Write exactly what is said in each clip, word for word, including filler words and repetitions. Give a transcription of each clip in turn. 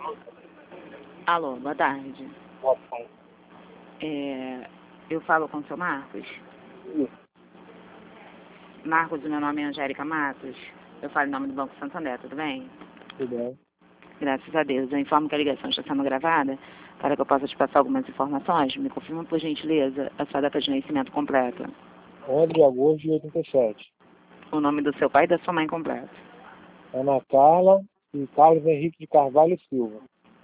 Alô, boa tarde. Boa tarde. É, eu falo com o seu Marcos? Isso. Marcos, o meu nome é Angélica Matos. Eu falo em nome do Banco Santander, tudo bem? Tudo bem. Graças a Deus. Eu informo que a ligação está sendo gravada para que eu possa te passar algumas informações. Me confirma, por gentileza, a sua data de nascimento completa. onze de agosto de oitenta e sete. O nome do seu pai e da sua mãe completo. Ana Carla e Carlos Henrique de Carvalho Silva.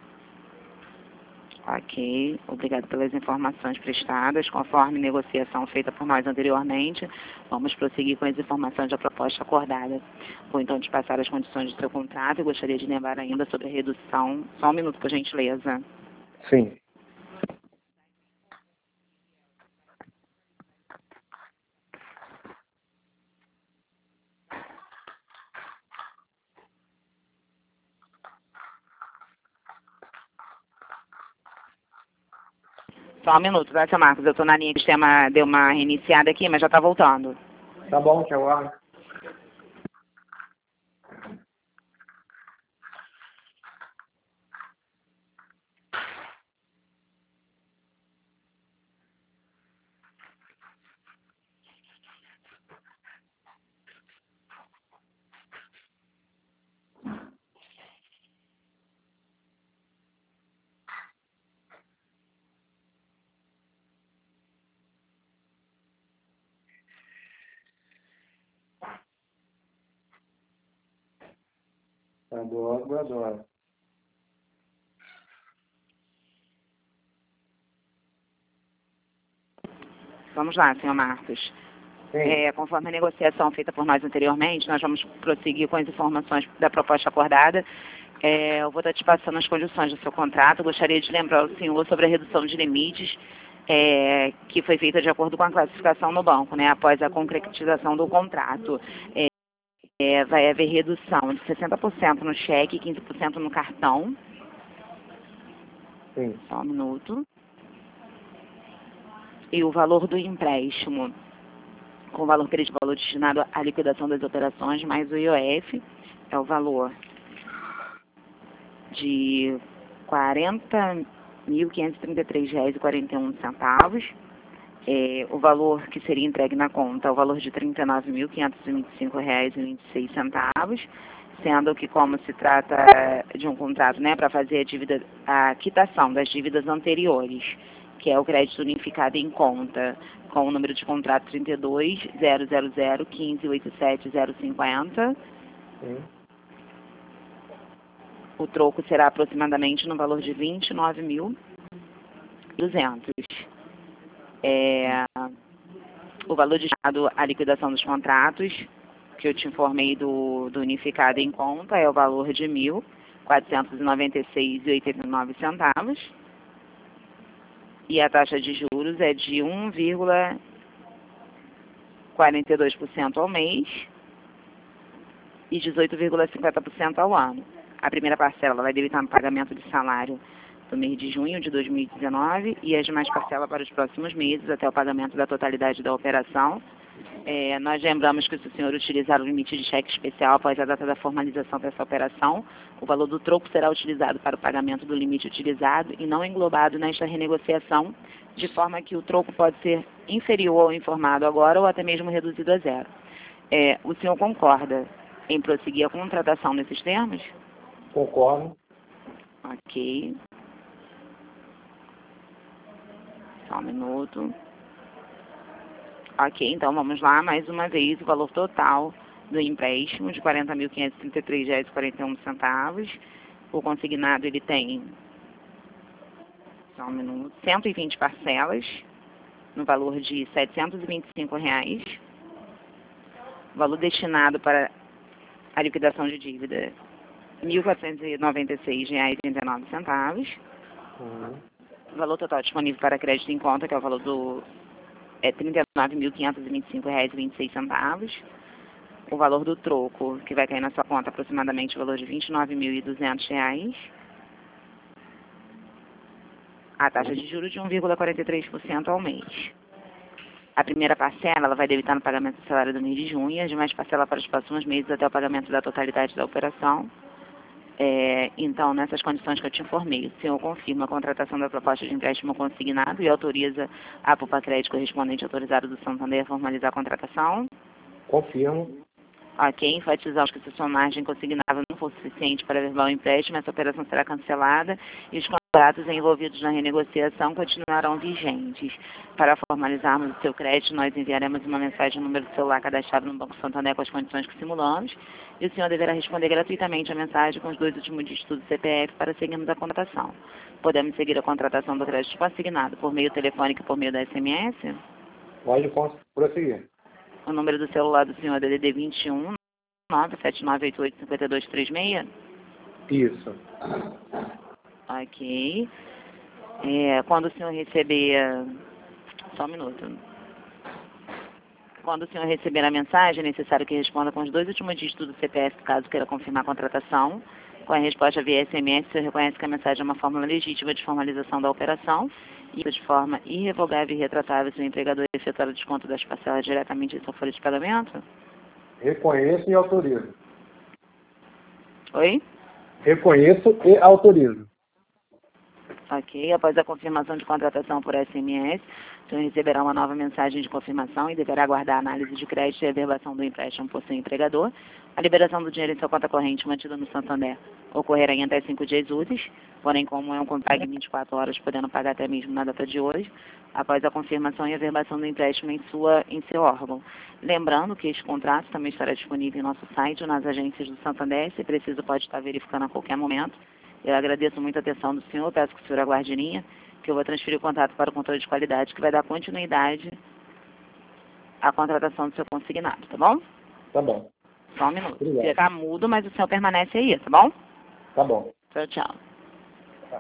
Ok, obrigado pelas informações prestadas. Conforme negociação feita por nós anteriormente, vamos prosseguir com as informações da proposta acordada. Vou então te passar as condições do seu contrato e gostaria de lembrar ainda sobre a redução. Só um minuto, por gentileza. Sim. Só um minuto, tá, seu Marcos? Eu estou na linha que o sistema deu uma reiniciada aqui, mas já está voltando. Tá bom, te aguardo. Adoro, adoro. Vamos lá, senhor Marcos. É, conforme a negociação feita por nós anteriormente, nós vamos prosseguir com as informações da proposta acordada. É, eu vou estar te passando as condições do seu contrato. Gostaria de lembrar ao senhor sobre a redução de limites é, que foi feita de acordo com a classificação no banco, né, após a concretização do contrato. É, é, vai haver redução de sessenta por cento no cheque e quinze por cento no cartão. Sim. Só um minuto. E o valor do empréstimo, com o valor credido, valor destinado à liquidação das operações, mais o I O F, é o valor de quarenta mil quinhentos e trinta e três reais e quarenta e um centavos. É, o valor que seria entregue na conta é o valor de trinta e nove mil quinhentos e vinte e cinco reais e vinte e seis centavos, sendo que, como se trata de um contrato, né, para fazer a dívida, a quitação das dívidas anteriores, que é o crédito unificado em conta, com o número de contrato trinta e dois, zero zero zero, quinze, oitenta e sete, zero cinquenta. Sim. O troco será aproximadamente no valor de vinte e nove mil e duzentos. É, o valor destinado à liquidação dos contratos, que eu te informei do, do unificado em conta, é o valor de mil quatrocentos e noventa e seis reais e oitenta e nove centavos. E a taxa de juros é de um vírgula quarenta e dois por cento ao mês e dezoito vírgula cinquenta por cento ao ano. A primeira parcela vai debitar no pagamento de salário do mês de junho de dois mil e dezenove e as demais parcelas para os próximos meses, até o pagamento da totalidade da operação. É, nós lembramos que se o senhor utilizar o limite de cheque especial após a data da formalização dessa operação, o valor do troco será utilizado para o pagamento do limite utilizado e não englobado nesta renegociação, de forma que o troco pode ser inferior ao informado agora ou até mesmo reduzido a zero. É, o senhor concorda em prosseguir a contratação nesses termos? Concordo. Ok. Só um minuto. Ok, então vamos lá, mais uma vez, o valor total do empréstimo de quarenta mil quinhentos e trinta e três reais e quarenta e um centavos. O consignado, ele tem, só um minuto, cento e vinte parcelas, no valor de setecentos e vinte e cinco reais. O valor destinado para a liquidação de dívida, mil quatrocentos e noventa e seis reais e trinta e nove centavos. Uhum. O valor total disponível para crédito em conta, que é o valor do é trinta e nove mil quinhentos e vinte e cinco reais e vinte e seis centavos. O valor do troco, que vai cair na sua conta, aproximadamente o valor de vinte e nove mil e duzentos reais. A taxa de juros de um vírgula quarenta e três por cento ao mês. A primeira parcela, ela vai debitar no pagamento do salário do mês de junho e as demais parcelas para os próximos meses até o pagamento da totalidade da operação. É, então, nessas condições que eu te informei, o senhor confirma a contratação da proposta de empréstimo consignado e autoriza a Pupacred correspondente autorizado do Santander a formalizar a contratação? Confirmo. Ok, enfatizar que se sua margem consignável não for suficiente para verbal empréstimo, essa operação será cancelada e os contratos envolvidos na renegociação continuarão vigentes. Para formalizarmos o seu crédito, nós enviaremos uma mensagem no número do celular cadastrado no Banco Santander com as condições que simulamos e o senhor deverá responder gratuitamente a mensagem com os dois últimos dígitos do C P F para seguirmos a contratação. Podemos seguir a contratação do crédito consignado por meio telefônico e por meio da S M S? Pode prosseguir. O número do celular do senhor é D D D vinte e um, nove sete nove oito oito cinco dois três seis? Isso. Ok. É, quando o senhor receber... Só um minuto. Quando o senhor receber a mensagem, é necessário que responda com os dois últimos dígitos do C P F, caso queira confirmar a contratação. Com a resposta via S M S, o senhor reconhece que a mensagem é uma fórmula legítima de formalização da operação e de forma irrevogável e retratável se o empregador efetuar o desconto das parcelas diretamente em sua folha de pagamento? Reconheço e autorizo. Oi? Reconheço e autorizo. Ok. Após a confirmação de contratação por S M S, o senhor receberá uma nova mensagem de confirmação e deverá aguardar a análise de crédito e a averbação do empréstimo por seu empregador. A liberação do dinheiro em sua conta corrente mantida no Santander ocorrerá em até cinco dias úteis, porém, como é um contrato em vinte e quatro horas, podendo pagar até mesmo na data de hoje, após a confirmação e averbação do empréstimo em, sua, em seu órgão. Lembrando que este contrato também estará disponível em nosso site ou nas agências do Santander, se preciso pode estar verificando a qualquer momento. Eu agradeço muito a atenção do senhor, peço que o senhor aguarde em linha, que eu vou transferir o contato para o controle de qualidade, que vai dar continuidade à contratação do seu consignado, tá bom? Tá bom. Só um minuto. Obrigado. Fica mudo, mas o senhor permanece aí, tá bom? Tá bom. Tchau, tchau. Tá.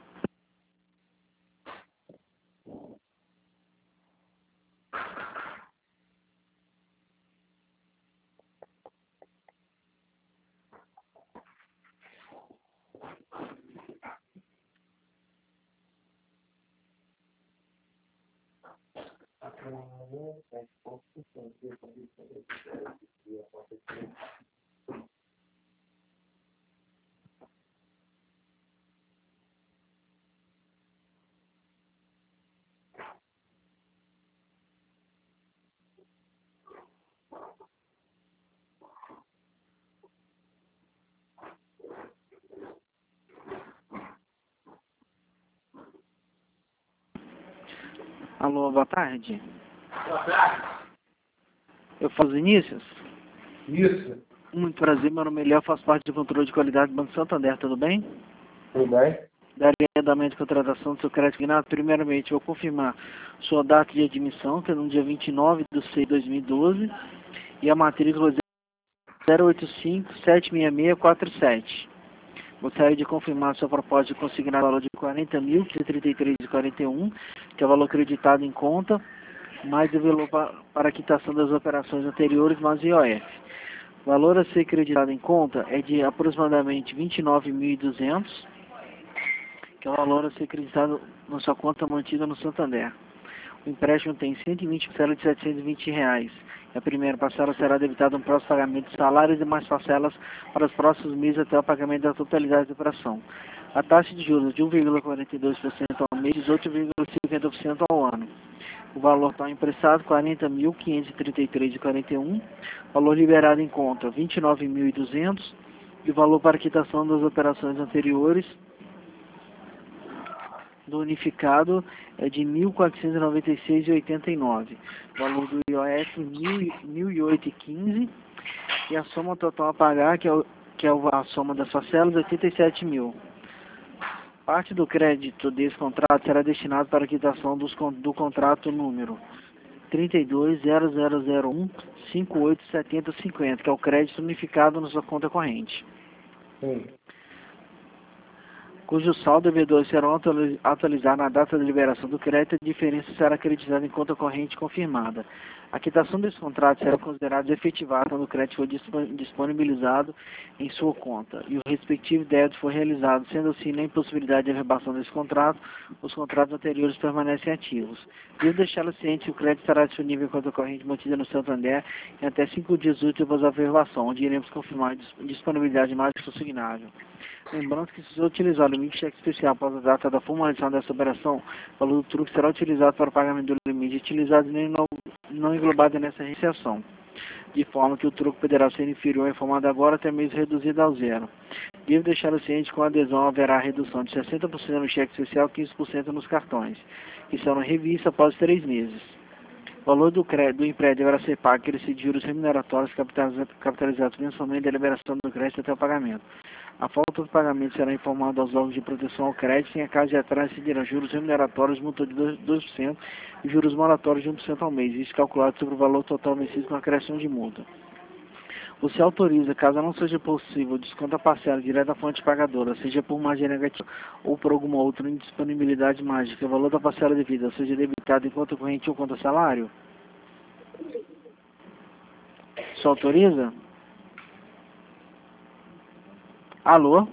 Alô, boa tarde. Boa tarde. Eu faço os inícios? Isso. Muito prazer, meu nome é Léo, faço parte do controle de qualidade do Banco Santander, tudo bem? Tudo bem? Daria andamento de contratação do seu crédito consignado. Primeiramente, vou confirmar sua data de admissão, que é no dia vinte e nove de seis de dois mil e doze, e a matrícula zero oito cinco sete seis seis quatro sete. Gostaria de confirmar sua proposta de consignar o valor de quarenta mil, quinhentos e trinta e três reais e quarenta e um centavos, que é o valor acreditado em conta, mais o valor para a quitação das operações anteriores, mais I O F. O valor a ser acreditado em conta é de aproximadamente vinte e nove mil e duzentos reais, que é o valor a ser acreditado na sua conta mantida no Santander. O empréstimo tem cento e vinte parcelas de setecentos e vinte reais. A primeira parcela será debitada no próximo pagamento de salários e mais parcelas para os próximos meses até o pagamento da totalidade da operação. A taxa de juros de um vírgula quarenta e dois por cento ao mês e dezoito vírgula cinquenta por cento ao ano. O valor está emprestado quarenta mil, quinhentos e trinta e três reais e quarenta e um centavos. Valor liberado em conta vinte e nove mil e duzentos reais. E o valor para quitação das operações anteriores do unificado é de mil quatrocentos e noventa e seis reais e oitenta e nove centavos. O valor do I O F mil e oito reais e quinze centavos. E a soma total a pagar, que é, o, que é a soma das parcelas, oitenta e sete mil. Parte do crédito desse contrato será destinado para a quitação dos, do contrato número trinta e dois zero zero zero um cinco oito sete zero cinco zero, que é o crédito unificado na sua conta corrente. Sim. Cujo saldo devedor será atualizado na data da liberação do crédito, a diferença será acreditada em conta corrente confirmada. A quitação desse contrato será considerada efetivada quando o crédito for disponibilizado em sua conta e o respectivo débito for realizado. Sendo assim, na impossibilidade de averbação desse contrato, os contratos anteriores permanecem ativos. Devo deixá-lo ciente que o crédito estará disponível em conta corrente mantida no Santander em até cinco dias úteis após a averbação, onde iremos confirmar a disponibilidade mais consignável. Lembrando que se for utilizar o limite de cheque especial após a data da formalização dessa operação, o valor do truque será utilizado para o pagamento do limite utilizado nem não, não englobado nessa reiniciação, de forma que o truque poderá ser inferior à informada agora até mesmo reduzido ao zero. Devo deixar o ciente que com a adesão haverá redução de sessenta por cento no cheque especial e quinze por cento nos cartões, que serão revistos após três meses. O valor do, crédito, do empréstimo deverá ser pago aqueles juros remuneratórios capitalizados, capitalizados mensalmente da liberação do crédito até o pagamento. A falta do pagamento será informada aos órgãos de proteção ao crédito e, em caso de atraso, incidirão juros remuneratórios multa de dois por cento e juros moratórios de um por cento ao mês, isso calculado sobre o valor total vencido com acréscimo de multa. Você autoriza, caso não seja possível, desconto a parcela direto da fonte pagadora, seja por margem negativa ou por alguma outra indisponibilidade mágica, o valor da parcela devida seja debitado em conta corrente ou conta salário? Você autoriza? Alô?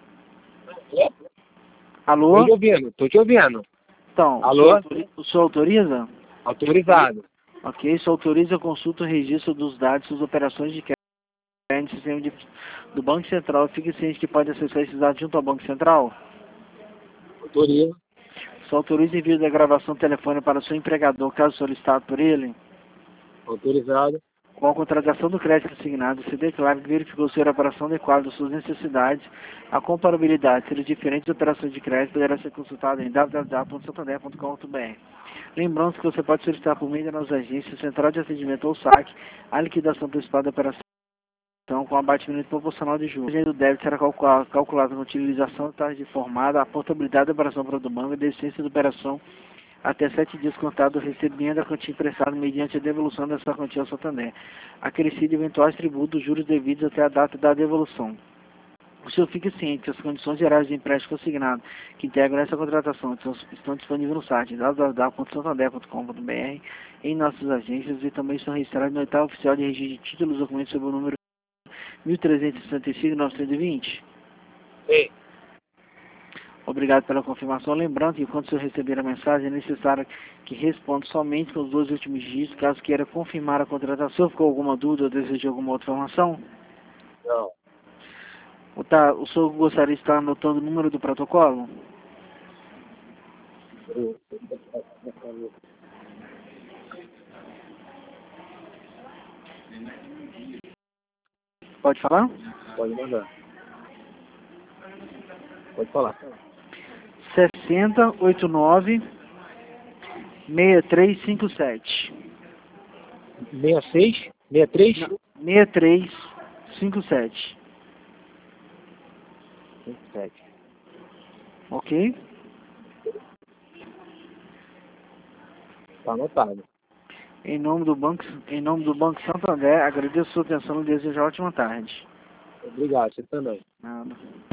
Alô? Tô te ouvindo, tô te ouvindo. Então, Alô? o senhor autoriza? Autorizado. Ok, o senhor autoriza a consulta e registro dos dados das operações de crédito no sistema de, do Banco Central. Fique ciente que pode acessar esses dados junto ao Banco Central? Autoriza. O senhor autoriza envio da gravação telefônica para o seu empregador, caso solicitado por ele? Autorizado. Com a contratação do crédito assignado, se declara que verificou ser a operação adequada às suas necessidades. A comparabilidade entre as diferentes operações de crédito poderá ser consultada em w w w ponto santander ponto com ponto b r. Lembrando que você pode solicitar por meio das nossas agências, central de atendimento ou saque, a liquidação antecipada da operação com abatimento proporcional de juros. O do débito será calculado, calculado com a utilização da taxa de formada, a portabilidade da operação para o banco e a decência da operação até sete dias contado do recebimento da quantia emprestada mediante a devolução dessa quantia ao Santander, acrescido de eventuais tributos, juros devidos até a data da devolução. O senhor fica ciente que as condições gerais de empréstimo consignado que integram essa contratação estão, estão disponíveis no site w w w ponto santander ponto com ponto b r, em nossas agências e também estão registrados no oitavo oficial de registro de títulos e documentos sob o número mil trezentos e sessenta e cinco, novecentos e vinte. Sim. Obrigado pela confirmação. Lembrando que quando o senhor receber a mensagem, é necessário que responda somente com os dois últimos dígitos, caso queira confirmar a contratação. Ficou alguma dúvida ou deseja alguma outra informação? Não. Tá, o senhor gostaria de estar anotando o número do protocolo? Pode falar? Pode mandar. Pode falar. sessenta, oitenta e nove, sessenta e três cinquenta e sete. sessenta e seis, sessenta e três? sessenta e três cinquenta e sete. cinquenta e sete. Ok? Tá anotado. Em nome do Banco, em nome do Banco Santander, agradeço a sua atenção e desejo ótima tarde. Obrigado, você também. Nada.